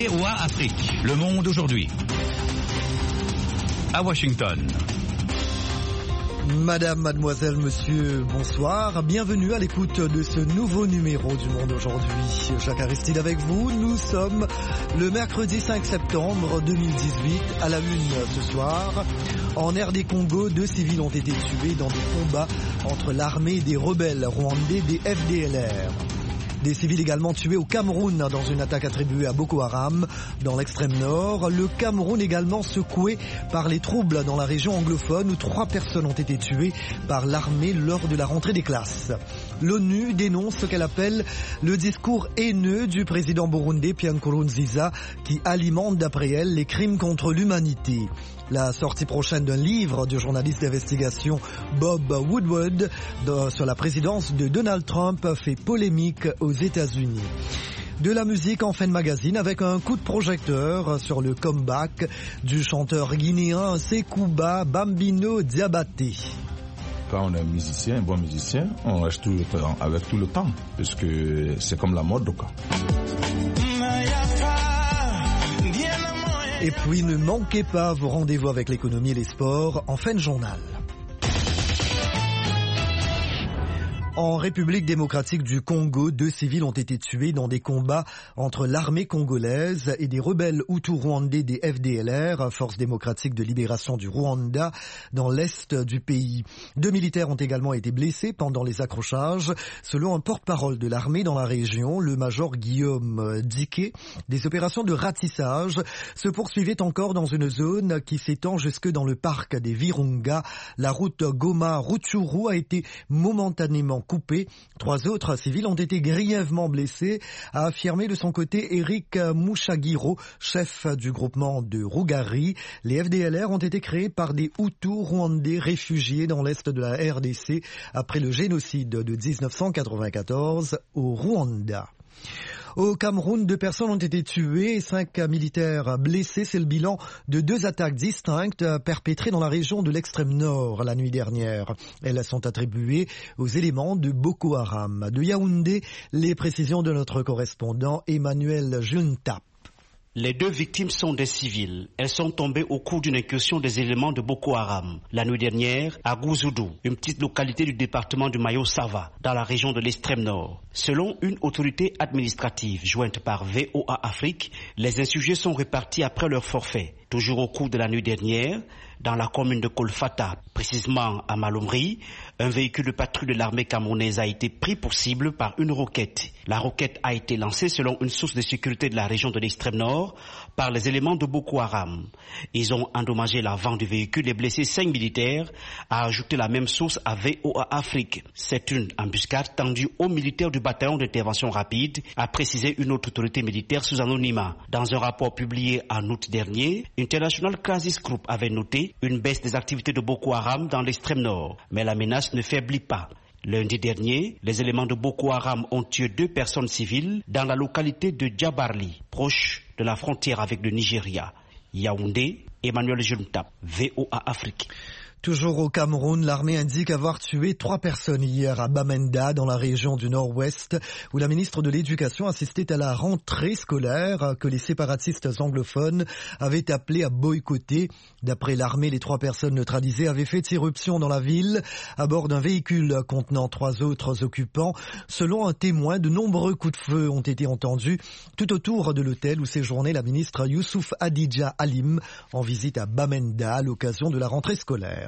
VOA Afrique, le monde aujourd'hui. À Washington. Madame, mademoiselle, monsieur, bonsoir. Bienvenue à l'écoute de ce nouveau numéro du Monde aujourd'hui. Jacques Aristide avec vous. Nous sommes le mercredi 5 septembre 2018. À la une ce soir, en RD Congo, 2 civils ont été tués dans des combats entre l'armée et des rebelles rwandais des FDLR. Des civils également tués au Cameroun dans une attaque attribuée à Boko Haram dans l'extrême nord. Le Cameroun également secoué par les troubles dans la région anglophone où 3 personnes ont été tuées par l'armée lors de la rentrée des classes. L'ONU dénonce ce qu'elle appelle le discours haineux du président burundais Pierre Nkurunziza qui alimente d'après elle les crimes contre l'humanité. La sortie prochaine d'un livre du journaliste d'investigation Bob Woodward sur la présidence de Donald Trump fait polémique aux États-Unis. De la musique en fin de magazine avec un coup de projecteur sur le comeback du chanteur guinéen Sekouba Bambino Diabaté. Quand on est musicien, un bon musicien, on reste tout le temps, avec tout le temps, parce que c'est comme la mode, quoi. Et puis ne manquez pas vos rendez-vous avec l'économie et les sports en fin de journal. En République démocratique du Congo, 2 civils ont été tués dans des combats entre l'armée congolaise et des rebelles hutus-rwandais des FDLR, Force démocratique de libération du Rwanda, dans l'est du pays. 2 militaires ont également été blessés pendant les accrochages. Selon un porte-parole de l'armée dans la région, le major Guillaume Diké, des opérations de ratissage se poursuivaient encore dans une zone qui s'étend jusque dans le parc des Virunga. La route Goma-Rutshuru a été momentanément coupés. 3 autres civils ont été grièvement blessés, a affirmé de son côté Eric Mouchagiro, chef du groupement de Rougari. Les FDLR ont été créés par des Hutus rwandais réfugiés dans l'est de la RDC après le génocide de 1994 au Rwanda. Au Cameroun, 2 personnes ont été tuées et 5 militaires blessés. C'est le bilan de 2 attaques distinctes perpétrées dans la région de l'extrême nord la nuit dernière. Elles sont attribuées aux éléments de Boko Haram. De Yaoundé, les précisions de notre correspondant Emmanuel Juntap. Les 2 victimes sont des civils. Elles sont tombées au cours d'une incursion des éléments de Boko Haram la nuit dernière à Gouzoudou, une petite localité du département du Mayo-Sava, dans la région de l'extrême nord. Selon une autorité administrative jointe par VOA Afrique, les insurgés sont répartis après leur forfait. Toujours au cours de la nuit dernière, dans la commune de Kolfata, précisément à Malomri, un véhicule de patrouille de l'armée camerounaise a été pris pour cible par une roquette. La roquette a été lancée selon une source de sécurité de la région de l'extrême nord par les éléments de Boko Haram. Ils ont endommagé l'avant du véhicule et blessé 5 militaires, a ajouté la même source à VOA Afrique. C'est une embuscade tendue aux militaires du bataillon d'intervention rapide, a précisé une autre autorité militaire sous anonymat. Dans un rapport publié en août dernier, International Crisis Group avait noté une baisse des activités de Boko Haram dans l'extrême nord. Mais la menace ne faiblit pas. Lundi dernier, les éléments de Boko Haram ont tué 2 personnes civiles dans la localité de Djabarli, proche de la frontière avec le Nigeria. Yaoundé, Emmanuel Juntap, VOA Afrique. Toujours au Cameroun, l'armée indique avoir tué 3 personnes hier à Bamenda, dans la région du nord-ouest, où la ministre de l'Éducation assistait à la rentrée scolaire que les séparatistes anglophones avaient appelé à boycotter. D'après l'armée, les 3 personnes neutralisées avaient fait irruption dans la ville à bord d'un véhicule contenant 3 autres occupants. Selon un témoin, de nombreux coups de feu ont été entendus tout autour de l'hôtel où séjournait la ministre Youssouf Adidja Halim en visite à Bamenda à l'occasion de la rentrée scolaire.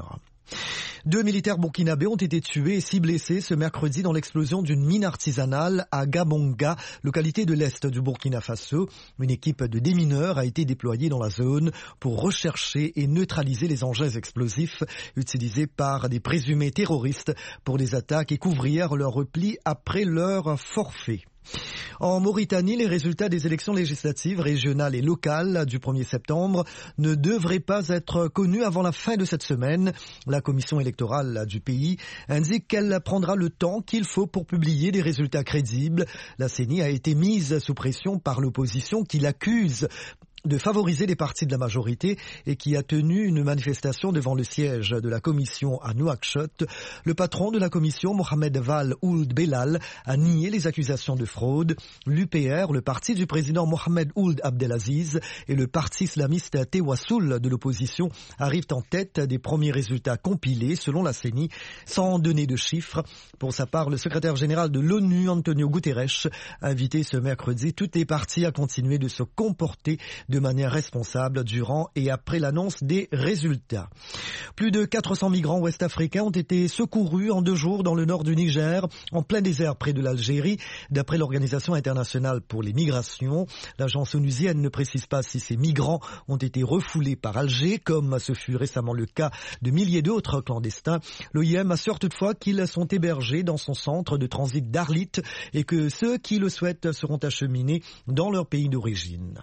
2 militaires burkinabés ont été tués et 6 blessés ce mercredi dans l'explosion d'une mine artisanale à Gabonga, localité de l'est du Burkina Faso. Une équipe de démineurs a été déployée dans la zone pour rechercher et neutraliser les engins explosifs utilisés par des présumés terroristes pour des attaques et couvrir leur repli après leur forfait. En Mauritanie, les résultats des élections législatives régionales et locales du 1er septembre ne devraient pas être connus avant la fin de cette semaine. La commission électorale du pays indique qu'elle prendra le temps qu'il faut pour publier des résultats crédibles. La CENI a été mise sous pression par l'opposition qui l'accuse de favoriser les partis de la majorité et qui a tenu une manifestation devant le siège de la commission à Nouakchott. Le patron de la commission, Mohamed Val Ould Belal, a nié les accusations de fraude. L'UPR, le parti du président Mohamed Ould Abdelaziz, et le parti islamiste Tewassoul de l'opposition arrivent en tête des premiers résultats compilés selon la CENI, sans donner de chiffres. Pour sa part, le secrétaire général de l'ONU, Antonio Guterres, a invité ce mercredi toutes les parties à continuer de se comporter de manière responsable durant et après l'annonce des résultats. Plus de 400 migrants ouest-africains ont été secourus en 2 jours dans le nord du Niger, en plein désert près de l'Algérie, d'après l'Organisation internationale pour les migrations. L'agence onusienne ne précise pas si ces migrants ont été refoulés par Alger, comme ce fut récemment le cas de milliers d'autres clandestins. L'OIM assure toutefois qu'ils sont hébergés dans son centre de transit d'Arlit et que ceux qui le souhaitent seront acheminés dans leur pays d'origine.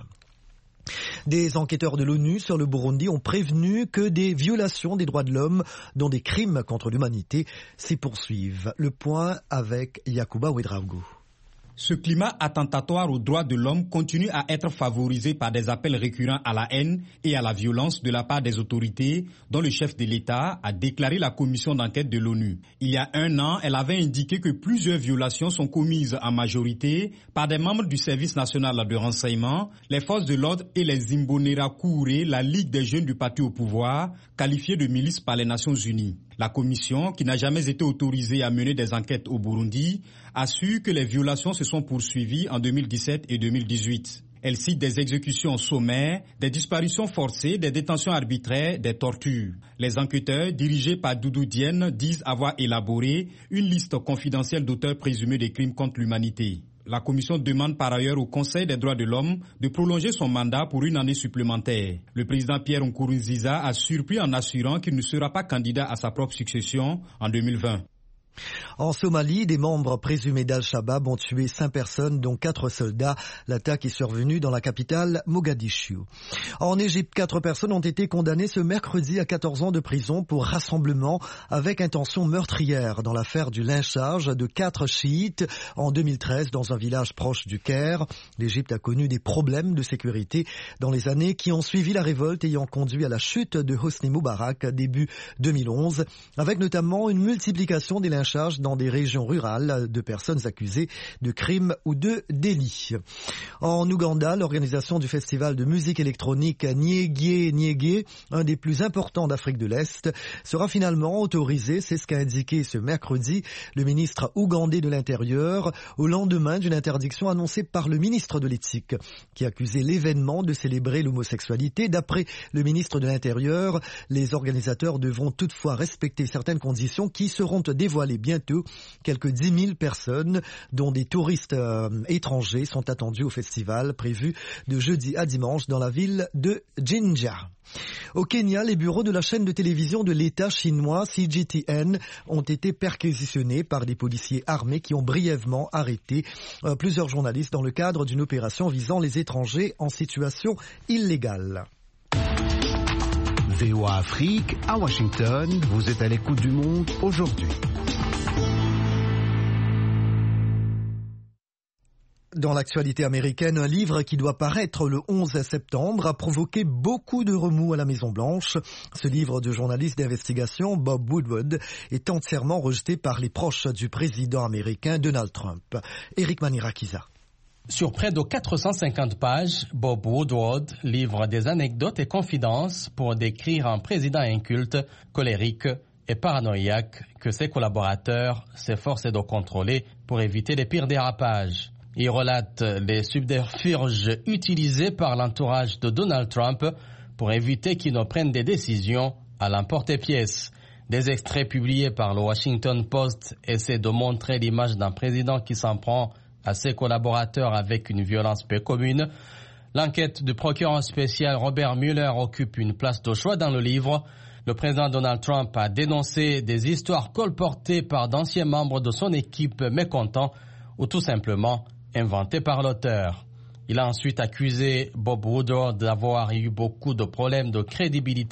Des enquêteurs de l'ONU sur le Burundi ont prévenu que des violations des droits de l'homme, dont des crimes contre l'humanité, s'y poursuivent. Le point avec Yacouba Ouedraogo. Ce climat attentatoire aux droits de l'homme continue à être favorisé par des appels récurrents à la haine et à la violence de la part des autorités, dont le chef de l'État a déclaré la commission d'enquête de l'ONU. Il y a 1 an, elle avait indiqué que plusieurs violations sont commises en majorité par des membres du service national de renseignement, les forces de l'ordre et les Imbonerakure, la Ligue des jeunes du parti au pouvoir, qualifiée de milice par les Nations Unies. La commission, qui n'a jamais été autorisée à mener des enquêtes au Burundi, assure que les violations se sont poursuivies en 2017 et 2018. Elle cite des exécutions sommaires, des disparitions forcées, des détentions arbitraires, des tortures. Les enquêteurs, dirigés par Doudou Diène, disent avoir élaboré une liste confidentielle d'auteurs présumés des crimes contre l'humanité. La commission demande par ailleurs au Conseil des droits de l'homme de prolonger son mandat pour 1 année supplémentaire. Le président Pierre Nkurunziza a surpris en assurant qu'il ne sera pas candidat à sa propre succession en 2020. En Somalie, des membres présumés d'Al-Shabaab ont tué 5 personnes, dont 4 soldats. L'attaque est survenue dans la capitale, Mogadiscio. En Égypte, 4 personnes ont été condamnées ce mercredi à 14 ans de prison pour rassemblement avec intention meurtrière dans l'affaire du lynchage de 4 chiites en 2013 dans un village proche du Caire. L'Égypte a connu des problèmes de sécurité dans les années qui ont suivi la révolte ayant conduit à la chute de Hosni Moubarak début 2011, avec notamment une multiplication des lynchages dans des régions rurales de personnes accusées de crimes ou de délits. En Ouganda, l'organisation du festival de musique électronique Nyege, un des plus importants d'Afrique de l'Est, sera finalement autorisée, c'est ce qu'a indiqué ce mercredi le ministre ougandais de l'Intérieur, au lendemain d'une interdiction annoncée par le ministre de l'Éthique, qui accusait l'événement de célébrer l'homosexualité. D'après le ministre de l'Intérieur, les organisateurs devront toutefois respecter certaines conditions qui seront dévoilées bientôt. Quelques 10 000 personnes, dont des touristes étrangers, sont attendues au festival prévu de jeudi à dimanche dans la ville de Jinja. Au Kenya, les bureaux de la chaîne de télévision de l'État chinois CGTN ont été perquisitionnés par des policiers armés qui ont brièvement arrêté plusieurs journalistes dans le cadre d'une opération visant les étrangers en situation illégale. VOA Afrique, à Washington, vous êtes à l'écoute du monde aujourd'hui. Dans l'actualité américaine, un livre qui doit paraître le 11 septembre a provoqué beaucoup de remous à la Maison-Blanche. Ce livre de journaliste d'investigation, Bob Woodward, est entièrement rejeté par les proches du président américain Donald Trump. Eric Manirakiza. Sur près de 450 pages, Bob Woodward livre des anecdotes et confidences pour décrire un président inculte, colérique et paranoïaque que ses collaborateurs s'efforcent de contrôler pour éviter les pires dérapages. Il relate les subterfuges utilisés par l'entourage de Donald Trump pour éviter qu'il ne prenne des décisions à l'emporte-pièce. Des extraits publiés par le Washington Post essaient de montrer l'image d'un président qui s'en prend à ses collaborateurs avec une violence peu commune. L'enquête du procureur spécial Robert Mueller occupe une place de choix dans le livre. Le président Donald Trump a dénoncé des histoires colportées par d'anciens membres de son équipe mécontents ou tout simplement inventé par l'auteur. Il a ensuite accusé Bob Woodward d'avoir eu beaucoup de problèmes de crédibilité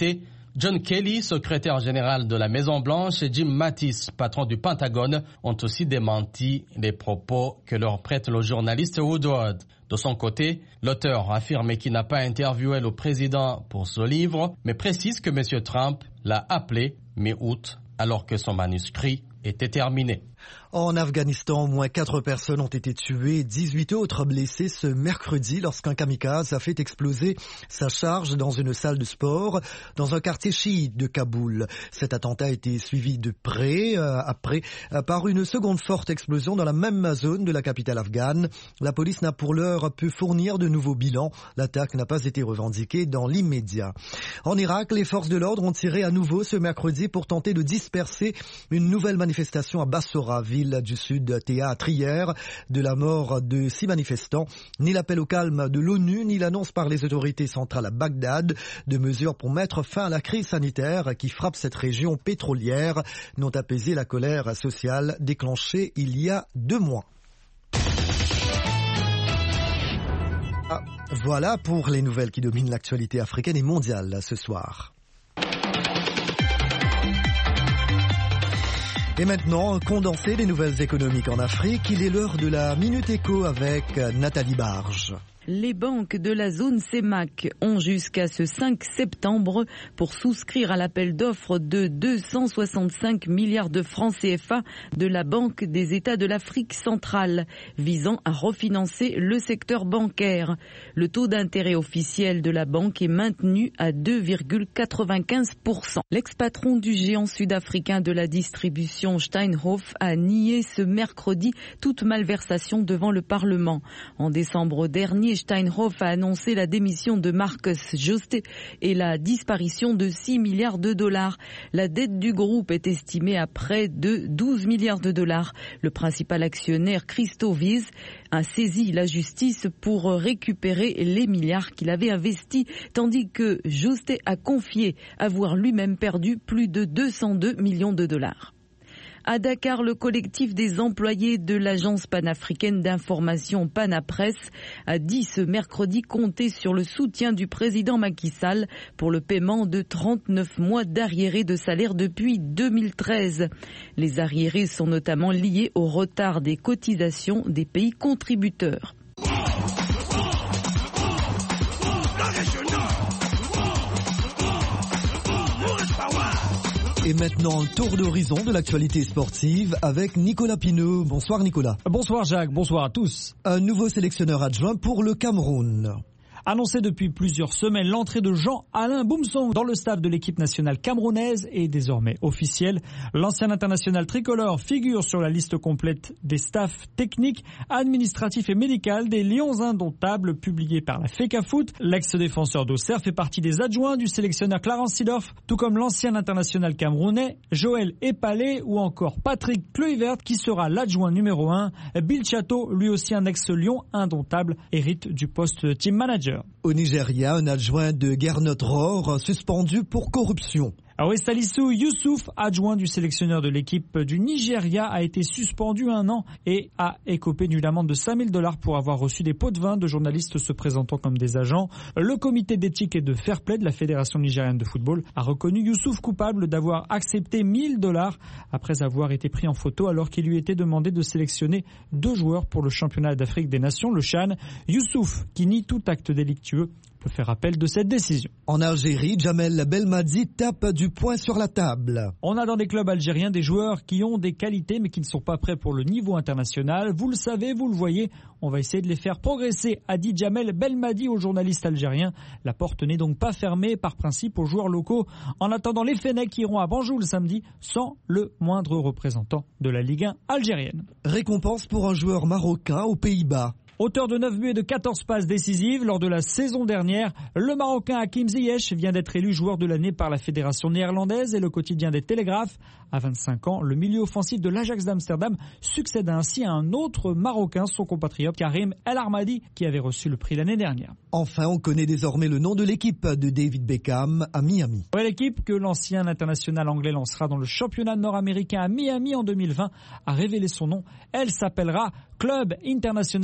John Kelly, secrétaire général de la Maison-Blanche, et Jim Mattis, patron du Pentagone, ont aussi démenti les propos que leur prête le journaliste Woodward. De son côté, l'auteur a affirmé qu'il n'a pas interviewé le président pour ce livre, mais précise que M. Trump l'a appelé mi-août alors que son manuscrit était terminé. En Afghanistan, au moins 4 personnes ont été tuées et 18 autres blessées ce mercredi lorsqu'un kamikaze a fait exploser sa charge dans une salle de sport dans un quartier chiite de Kaboul. Cet attentat a été suivi de près après par une seconde forte explosion dans la même zone de la capitale afghane. La police n'a pour l'heure pu fournir de nouveaux bilans. L'attaque n'a pas été revendiquée dans l'immédiat. En Irak, les forces de l'ordre ont tiré à nouveau ce mercredi pour tenter de disperser une nouvelle manifestation à Bassora, ville du sud, théâtre hier de la mort de 6 manifestants. Ni l'appel au calme de l'ONU, ni l'annonce par les autorités centrales à Bagdad de mesures pour mettre fin à la crise sanitaire qui frappe cette région pétrolière n'ont apaisé la colère sociale déclenchée il y a 2 mois. Voilà pour les nouvelles qui dominent l'actualité africaine et mondiale ce soir. Et maintenant, un condensé des nouvelles économiques en Afrique. Il est l'heure de la Minute Éco avec Nathalie Barge. Les banques de la zone CEMAC ont jusqu'à ce 5 septembre pour souscrire à l'appel d'offres de 265 milliards de francs CFA de la Banque des États de l'Afrique centrale, visant à refinancer le secteur bancaire. Le taux d'intérêt officiel de la banque est maintenu à 2,95%. L'ex-patron du géant sud-africain de la distribution Steinhoff a nié ce mercredi toute malversation devant le Parlement. En décembre dernier, Steinhoff a annoncé la démission de Marcus Jooste et la disparition de 6 milliards de dollars. La dette du groupe est estimée à près de 12 milliards de dollars. Le principal actionnaire, Christo Wiese, a saisi la justice pour récupérer les milliards qu'il avait investis, tandis que Jooste a confié avoir lui-même perdu plus de 202 millions de dollars. À Dakar, le collectif des employés de l'agence panafricaine d'information Panapresse a dit ce mercredi compter sur le soutien du président Macky Sall pour le paiement de 39 mois d'arriérés de salaire depuis 2013. Les arriérés sont notamment liés au retard des cotisations des pays contributeurs. Et maintenant, un tour d'horizon de l'actualité sportive avec Nicolas Pineau. Bonsoir Nicolas. Bonsoir Jacques, bonsoir à tous. Un nouveau sélectionneur adjoint pour le Cameroun. Annoncé depuis plusieurs semaines, l'entrée de Jean-Alain Boumsong dans le staff de l'équipe nationale camerounaise est désormais officielle. L'ancien international tricolore figure sur la liste complète des staffs techniques, administratifs et médicaux des Lions indomptables publiés par la FECAFOOT. L'ex-défenseur d'Auxerre fait partie des adjoints du sélectionneur Clarence Seedorf, tout comme l'ancien international camerounais Joël Epalé ou encore Patrick Kluivert qui sera l'adjoint numéro 1. Bill Chateau, lui aussi un ex-Lion indomptable, hérite du poste de team manager. Au Nigeria, un adjoint de Gernot Rohr suspendu pour corruption. Salisu Youssouf, adjoint du sélectionneur de l'équipe du Nigeria, a été suspendu 1 an et a écopé d'une amende de $5 000 pour avoir reçu des pots de vin de journalistes se présentant comme des agents. Le comité d'éthique et de fair play de la Fédération nigériane de football a reconnu Youssouf coupable d'avoir accepté $1 000 après avoir été pris en photo alors qu'il lui était demandé de sélectionner 2 joueurs pour le championnat d'Afrique des Nations, le CHAN. Youssouf, qui nie tout acte délictueux, peut faire appel de cette décision. En Algérie, Djamel Belmadi tape du poing sur la table. On a dans des clubs algériens des joueurs qui ont des qualités mais qui ne sont pas prêts pour le niveau international. Vous le savez, vous le voyez, on va essayer de les faire progresser, a dit Djamel Belmadi aux journalistes algériens. La porte n'est donc pas fermée par principe aux joueurs locaux. En attendant, les Fennecs iront à Banjul samedi sans le moindre représentant de la Ligue 1 algérienne. Récompense pour un joueur marocain aux Pays-Bas. Auteur de 9 buts et de 14 passes décisives lors de la saison dernière, le Marocain Hakim Ziyech vient d'être élu joueur de l'année par la fédération néerlandaise et le quotidien des Télégraphes. À 25 ans, le milieu offensif de l'Ajax d'Amsterdam succède ainsi à un autre Marocain, son compatriote Karim El Armadi, qui avait reçu le prix l'année dernière. Enfin, on connaît désormais le nom de l'équipe de David Beckham à Miami. L'équipe que l'ancien international anglais lancera dans le championnat nord-américain à Miami en 2020 a révélé son nom. Elle s'appellera Club International des Football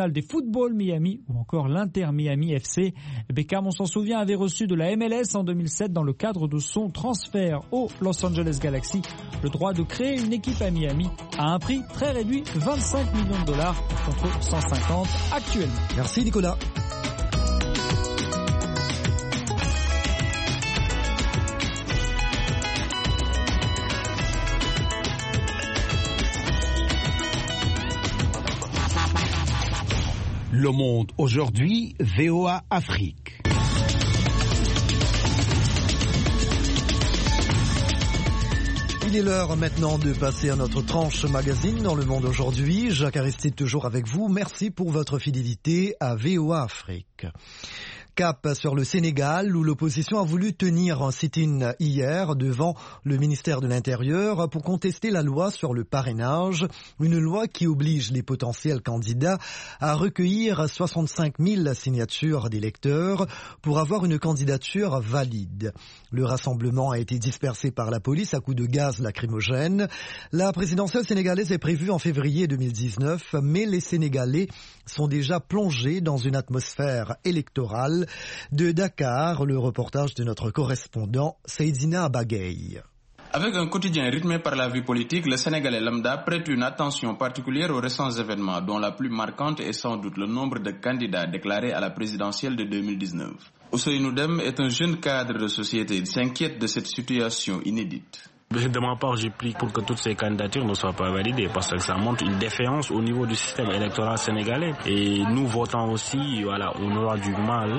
Football Miami ou encore l'Inter Miami FC. Beckham, on s'en souvient, avait reçu de la MLS en 2007 dans le cadre de son transfert au Los Angeles Galaxy le droit de créer une équipe à Miami à un prix très réduit, 25 millions de dollars contre 150 actuellement. Merci Nicolas. Le Monde aujourd'hui, VOA Afrique. Il est l'heure maintenant de passer à notre tranche magazine dans Le Monde aujourd'hui. Jacques Aristide toujours avec vous. Merci pour votre fidélité à VOA Afrique. Cap sur le Sénégal, où l'opposition a voulu tenir un sit-in hier devant le ministère de l'Intérieur pour contester la loi sur le parrainage, une loi qui oblige les potentiels candidats à recueillir 65 000 signatures d'électeurs pour avoir une candidature valide. Le rassemblement a été dispersé par la police à coups de gaz lacrymogène. La présidentielle sénégalaise est prévue en février 2019, mais les Sénégalais sont déjà plongés dans une atmosphère électorale. De Dakar, le reportage de notre correspondant Seydina Bagay. Avec un quotidien rythmé par la vie politique, le Sénégalais lambda prête une attention particulière aux récents événements, dont la plus marquante est sans doute le nombre de candidats déclarés à la présidentielle de 2019. Ousseynou Dem est un jeune cadre de société. Il s'inquiète de cette situation inédite. De ma part, j'ai pris pour que toutes ces candidatures ne soient pas validées parce que ça montre une défiance au niveau du système électoral sénégalais. Et nous votants aussi, voilà, on aura du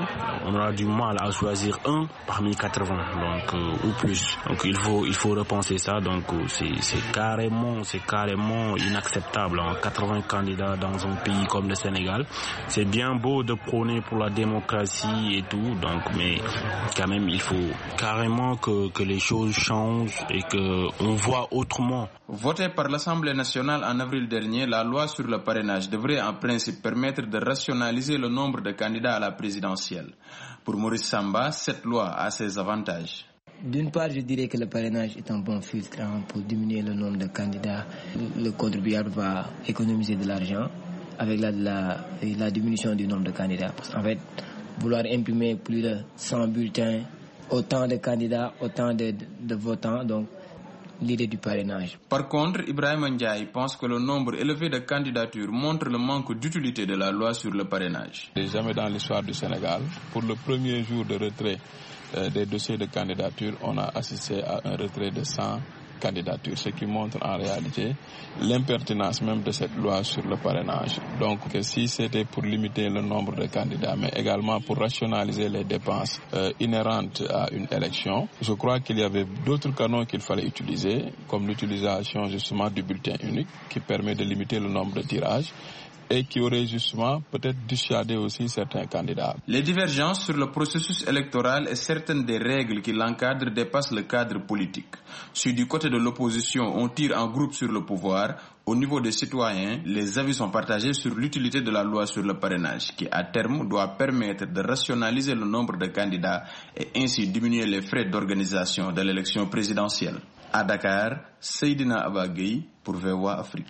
mal à choisir un parmi 80, donc ou plus. Donc il faut repenser ça. Donc c'est carrément inacceptable. 80 candidats dans un pays comme le Sénégal, c'est bien beau de prôner pour la démocratie et tout. Donc mais quand même il faut carrément que les choses changent et que on voit autrement. Votée par l'Assemblée nationale en avril dernier, la loi sur le parrainage devrait en principe permettre de rationaliser le nombre de candidats à la présidentielle. Pour Maurice Samba, cette loi a ses avantages. D'une part, je dirais que le parrainage est un bon filtre pour diminuer le nombre de candidats. Le contribuable va économiser de l'argent avec la diminution du nombre de candidats. Parce qu'en fait, vouloir imprimer plus de 100 bulletins, autant de candidats, autant de votants, donc l'idée du parrainage. Par contre, Ibrahim Ndiaye pense que le nombre élevé de candidatures montre le manque d'utilité de la loi sur le parrainage. Jamais dans l'histoire du Sénégal, pour le premier jour de retrait des dossiers de candidature, on a assisté à un retrait de 100 candidatures, ce qui montre en réalité l'impertinence même de cette loi sur le parrainage. Donc si c'était pour limiter le nombre de candidats, mais également pour rationaliser les dépenses inhérentes à une élection, je crois qu'il y avait d'autres canons qu'il fallait utiliser, comme l'utilisation justement du bulletin unique, qui permet de limiter le nombre de tirages, et qui aurait justement peut-être dissuadé aussi certains candidats. Les divergences sur le processus électoral et certaines des règles qui l'encadrent dépassent le cadre politique. Si du côté de l'opposition, on tire en groupe sur le pouvoir, au niveau des citoyens, les avis sont partagés sur l'utilité de la loi sur le parrainage, qui à terme doit permettre de rationaliser le nombre de candidats et ainsi diminuer les frais d'organisation de l'élection présidentielle. À Dakar, Seydina Abagay pour VOA Afrique.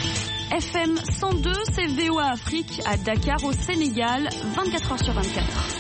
FM 102, c'est VOA Afrique à Dakar au Sénégal, 24h sur 24.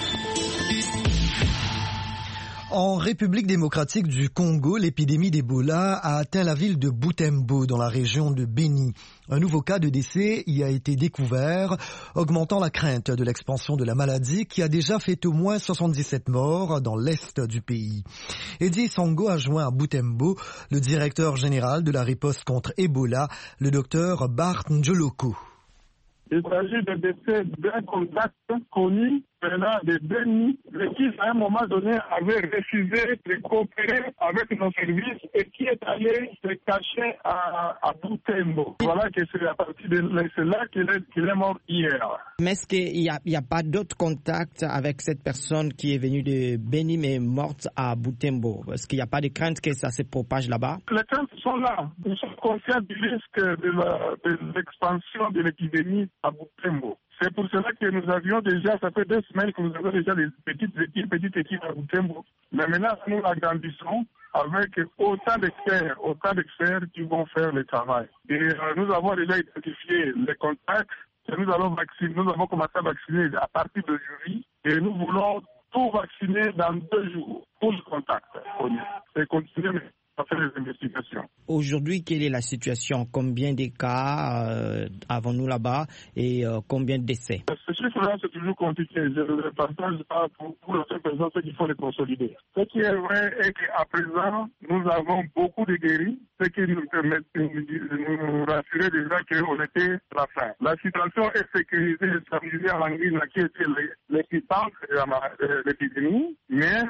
En République démocratique du Congo, l'épidémie d'Ebola a atteint la ville de Butembo dans la région de Beni. Un nouveau cas de décès y a été découvert, augmentant la crainte de l'expansion de la maladie qui a déjà fait au moins 77 morts dans l'est du pays. Eddie Sango a joint à Butembo le directeur général de la riposte contre Ebola, le docteur Bart Njoloko. Il s'agit de décès d'un contact connu venant de Beni, qui à un moment donné avait refusé de coopérer avec nos services et qui est allé se cacher à Butembo. Voilà que c'est à partir de là qu'il est mort hier. Mais est-ce qu'il n'y a pas d'autres contacts avec cette personne qui est venue de Beni mais morte à Butembo? Est-ce qu'il n'y a pas de crainte que ça se propage là-bas? Les craintes sont là. Nous sommes conscients du risque de l'expansion de l'épidémie à Butembo. C'est pour cela que nous avions déjà, ça fait 2 semaines que nous avons déjà des petites équipes à Butembo. Mais maintenant, nous agrandissons avec autant d'experts qui vont faire le travail. Et nous avons déjà identifié les contacts nous avons commencé à vacciner à partir de juillet et nous voulons tout vacciner dans 2 jours, tout le contact. Et continuer à faire les investigations. Aujourd'hui, quelle est la situation? Combien de cas avons-nous là-bas et combien de décès? Ce chiffre-là, c'est toujours compliqué. Je ne le partage pas pour la seule personne, c'est qu'il faut les consolider. Ce qui est vrai est qu'à présent, nous avons beaucoup de guéris, ce qui nous permet de nous rassurer déjà qu'on était à la fin. La situation est sécurisée et stabilisée en Anguille, qui était l'équipage de l'épidémie, mais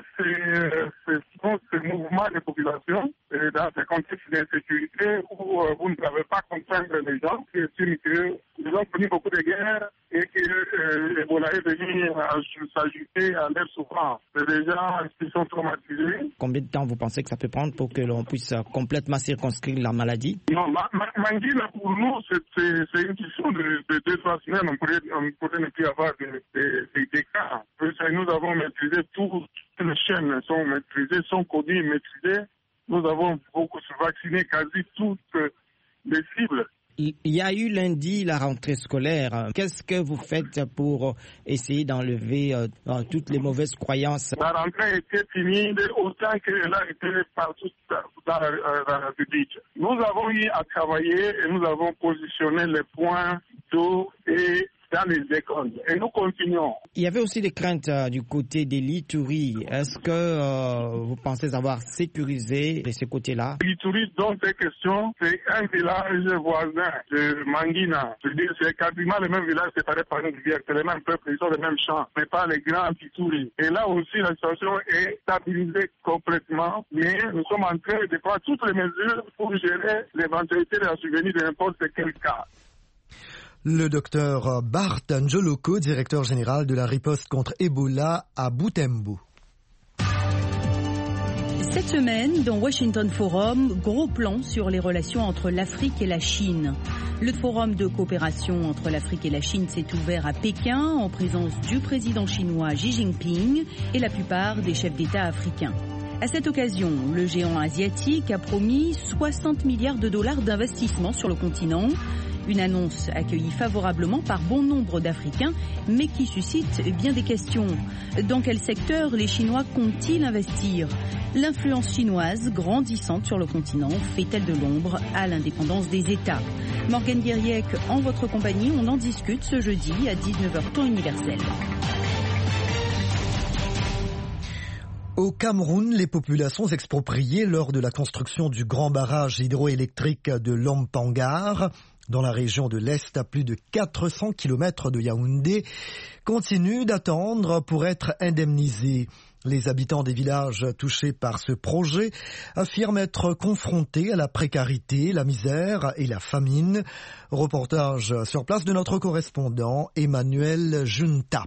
ce mouvement de population dans ce contexte d'insécurité où vous ne savez pas contraindre les gens, qui estiment qu'ils ont connu beaucoup de guerres et que l'Ebola est venu s'ajouter à leur souffrance. C'est des gens qui sont traumatisés. Combien de temps vous pensez que ça peut prendre pour que l'on puisse complètement circonscrire la maladie? Non, Manguille, pour nous, c'est une question de 2-3 semaines. On pourrait ne plus avoir des cas. Nous avons maîtrisé toutes les chaînes, sont maîtrisées, sont connues, maîtrisées. Nous avons beaucoup vacciné quasi toutes les cibles. Il y a eu lundi la rentrée scolaire. Qu'est-ce que vous faites pour essayer d'enlever toutes les mauvaises croyances? La rentrée était finie autant qu'elle a été partout dans la République. Nous avons eu à travailler et nous avons positionné les points d'eau et dans les écoles. Et nous continuons. Il y avait aussi des craintes du côté de l'Ituri. Est-ce que vous pensez avoir sécurisé de ce côté-là? L'Ituri, dont c'est question, c'est un village voisin de Mangina. C'est-à-dire c'est quasiment le même village séparé par une rivière. C'est les mêmes peuples, ils ont les mêmes champs, mais pas les grands Ituri. Et là aussi, la situation est stabilisée complètement, mais nous sommes en train de prendre toutes les mesures pour gérer l'éventualité de la survenue de n'importe quel cas. Le docteur Bart Njoloko, directeur général de la riposte contre Ebola à Butembo. Cette semaine, dans Washington Forum, gros plan sur les relations entre l'Afrique et la Chine. Le forum de coopération entre l'Afrique et la Chine s'est ouvert à Pékin en présence du président chinois Xi Jinping et la plupart des chefs d'État africains. À cette occasion, le géant asiatique a promis 60 milliards de dollars d'investissement sur le continent. Une annonce accueillie favorablement par bon nombre d'Africains, mais qui suscite bien des questions. Dans quel secteur les Chinois comptent-ils investir? L'influence chinoise grandissante sur le continent fait-elle de l'ombre à l'indépendance des États? Morgane Guériec, en votre compagnie, on en discute ce jeudi à 19h temps universel. Au Cameroun, les populations expropriées lors de la construction du grand barrage hydroélectrique de Lompangar, dans la région de l'Est à plus de 400 km de Yaoundé, continuent d'attendre pour être indemnisés. Les habitants des villages touchés par ce projet affirment être confrontés à la précarité, la misère et la famine. Reportage sur place de notre correspondant Emmanuel Junta.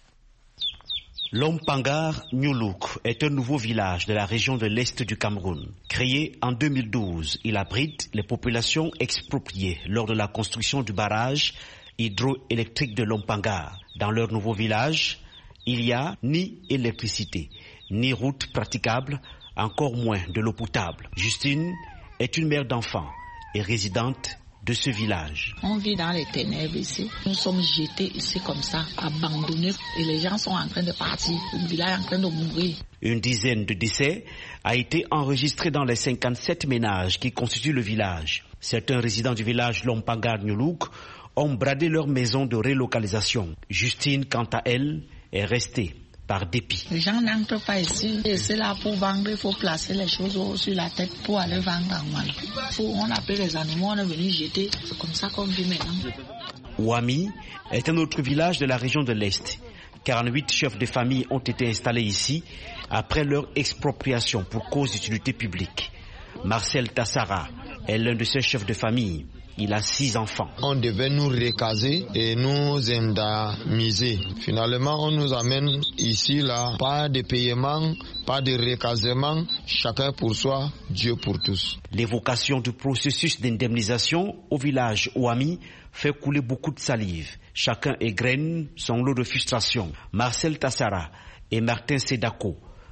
Lompangar Nyuluk est un nouveau village de la région de l'Est du Cameroun. Créé en 2012, il abrite les populations expropriées lors de la construction du barrage hydroélectrique de Lompangar. Dans leur nouveau village, il n'y a ni électricité, ni route praticable, encore moins de l'eau potable. Justine est une mère d'enfants et résidente de ce village. On vit dans les ténèbres ici. Nous sommes jetés ici comme ça, abandonnés. Et les gens sont en train de partir. Le village est en train de mourir. Une dizaine de décès a été enregistré dans les 57 ménages qui constituent le village. Certains résidents du village Lompangar Nyuluk ont bradé leur maison de relocalisation. Justine, quant à elle, est restée par dépit. Les gens n'entrent pas ici. Et c'est là pour vendre, il faut placer les choses sur la tête pour aller vendre en mal. On appelle les animaux, on est venu jeter. C'est comme ça qu'on vit maintenant. Ouami est un autre village de la région de l'Est. 48 chefs de famille ont été installés ici après leur expropriation pour cause d'utilité publique. Marcel Tassara est l'un de ces chefs de famille. Il a 6 enfants. On devait nous recaser et nous indemniser. Finalement, on nous amène ici, là, pas de paiement, pas de recasement, chacun pour soi, Dieu pour tous. L'évocation du processus d'indemnisation au village Ouami fait couler beaucoup de salive. Chacun égrène son lot de frustration. Marcel Tassara et Martin Sedako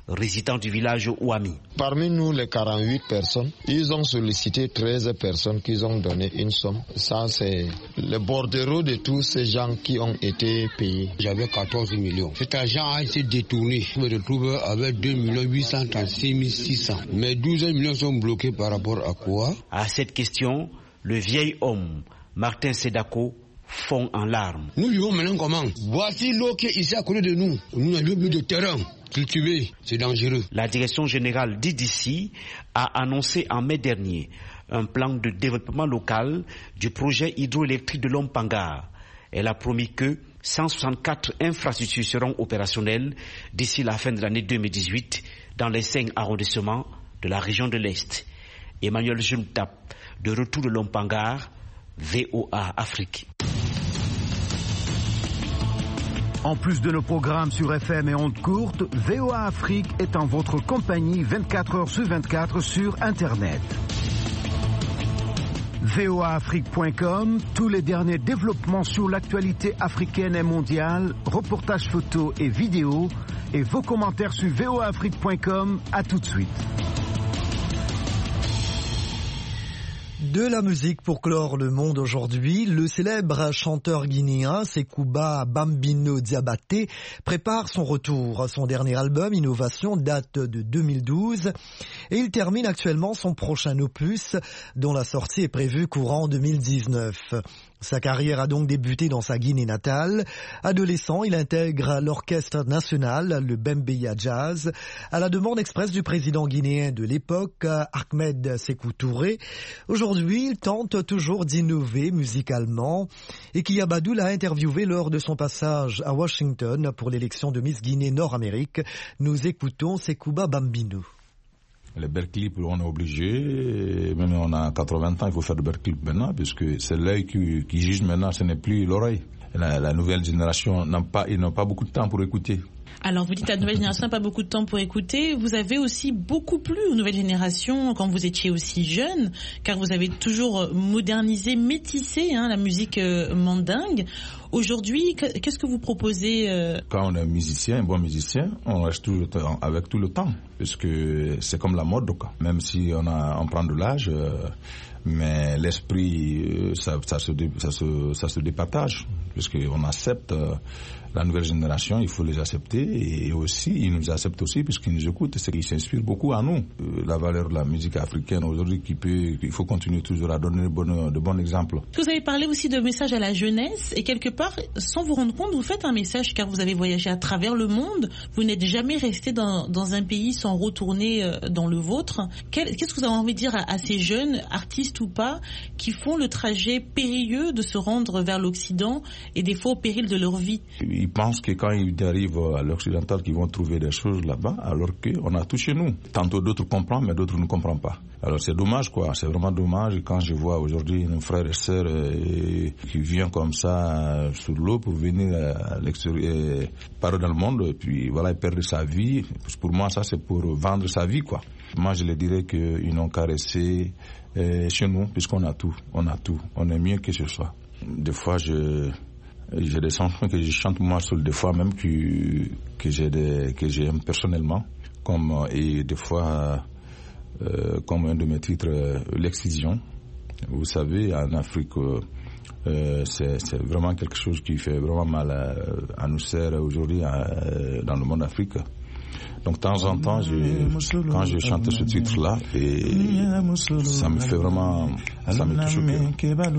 résident du village Ouami. Parmi nous, les 48 personnes, ils ont sollicité 13 personnes qui ont donné une somme. Ça, c'est le bordereau de tous ces gens qui ont été payés. J'avais 14 millions. Cet argent a été détourné. Je me retrouve avec 2 836 600. Mais 12 millions sont bloqués par rapport à quoi? À cette question, le vieil homme, Martin Sedako, fond en larmes. Nous vivons maintenant comment? Voici l'eau qui est ici à côté de nous. Nous n'avons plus de terrain. Cultiver, c'est dangereux. La direction générale d'IDC a annoncé en mai dernier un plan de développement local du projet hydroélectrique de Lompanga. Elle a promis que 164 infrastructures seront opérationnelles d'ici la fin de l'année 2018 dans les 5 arrondissements de la région de l'Est. Emmanuel Jumtap, de retour de Lompangar, VOA Afrique. En plus de nos programmes sur FM et ondes courtes, VOA Afrique est en votre compagnie 24 heures sur 24 sur Internet. voaafrique.com, tous les derniers développements sur l'actualité africaine et mondiale, reportages photos et vidéos, et vos commentaires sur voaafrique.com. À tout de suite. De la musique pour clore le monde aujourd'hui, le célèbre chanteur guinéen Sekouba Bambino Diabaté prépare son retour. Son dernier album, Innovation, date de 2012 et il termine actuellement son prochain opus dont la sortie est prévue courant 2019. Sa carrière a donc débuté dans sa Guinée natale. Adolescent, il intègre l'orchestre national, le Bembeya Jazz, à la demande expresse du président guinéen de l'époque, Ahmed Sékou Touré. Aujourd'hui, il tente toujours d'innover musicalement et Kiyabadou l'a interviewé lors de son passage à Washington pour l'élection de Miss Guinée Nord-Amérique. Nous écoutons Sekouba Bambino. Les belles clips, on est obligé, même on a 80 ans, il faut faire de belles clips maintenant, puisque c'est l'œil qui juge maintenant, ce n'est plus l'oreille. La nouvelle génération n'a pas beaucoup de temps pour écouter. Alors vous dites la nouvelle génération n'a pas beaucoup de temps pour écouter, vous avez aussi beaucoup plu aux nouvelles générations quand vous étiez aussi jeune, car vous avez toujours modernisé, métissé la musique mandingue. Aujourd'hui, qu'est-ce que vous proposez Quand on est un bon musicien, on reste tout le temps, avec tout le temps, puisque c'est comme la mode, quoi. Même si on prend de l'âge, mais l'esprit, ça se départage, puisqu'on accepte la nouvelle génération, il faut les accepter, et aussi, ils nous acceptent aussi, puisqu'ils nous écoutent, c'est qu'ils s'inspirent beaucoup à nous. La valeur de la musique africaine aujourd'hui, il faut continuer toujours à donner de bons exemples. Vous avez parlé aussi de message à la jeunesse, et quelque part, sans vous rendre compte, vous faites un message, car vous avez voyagé à travers le monde, vous n'êtes jamais resté dans un pays sans retourner dans le vôtre. Qu'est-ce que vous avez envie de dire à ces jeunes, artistes ou pas, qui font le trajet périlleux de se rendre vers l'Occident, et des fois au péril de leur vie? Ils pensent que quand ils arrivent à l'occidental, qu'ils vont trouver des choses là-bas, alors qu'on a tout chez nous. Tantôt d'autres comprennent, mais d'autres ne comprennent pas. Alors c'est dommage, quoi. C'est vraiment dommage quand je vois aujourd'hui nos frères et sœurs qui viennent comme ça sur l'eau pour venir à l'extérieur, parler dans le monde, et puis voilà, ils perdent sa vie. Pour moi, ça c'est pour vendre sa vie, quoi. Moi, je les dirais qu'ils n'ont qu'à rester chez nous, puisqu'on a tout. On a tout. On est mieux que ce soit. Des fois, j'ai des chansons que je chante moi seul, des fois même que j'aime personnellement, et des fois comme un de mes titres, l'excision. Vous savez, en Afrique, c'est vraiment quelque chose qui fait vraiment mal à nous sœurs aujourd'hui dans le monde africain. Donc de temps en temps, quand je chante ce titre-là, et ça me fait vraiment, ça me touche au cœur.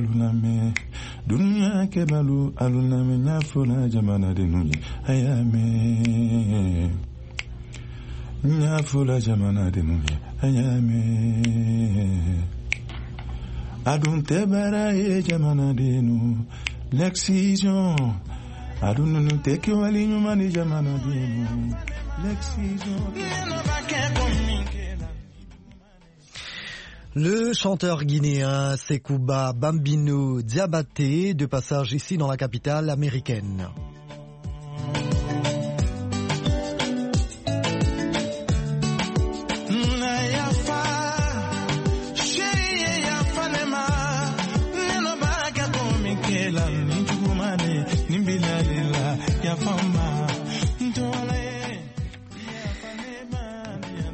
L'excision, le chanteur guinéen Sekouba Bambino Diabaté, de passage ici dans la capitale américaine.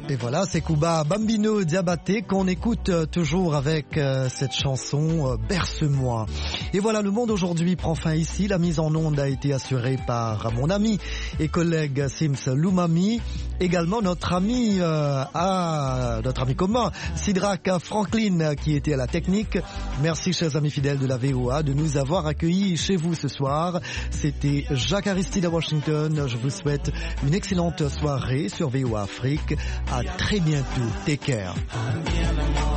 Et voilà, c'est Cuba Bambino Diabaté qu'on écoute toujours avec cette chanson Berce-moi. Et voilà, le monde aujourd'hui prend fin ici. La mise en onde a été assurée par mon ami et collègue Sims Loumami. Également notre ami commun, Sidrak Franklin, qui était à la technique. Merci, chers amis fidèles de la VOA, de nous avoir accueillis chez vous ce soir. C'était Jacques Aristide à Washington. Je vous souhaite une excellente soirée sur VOA Afrique. À très bientôt. Take care.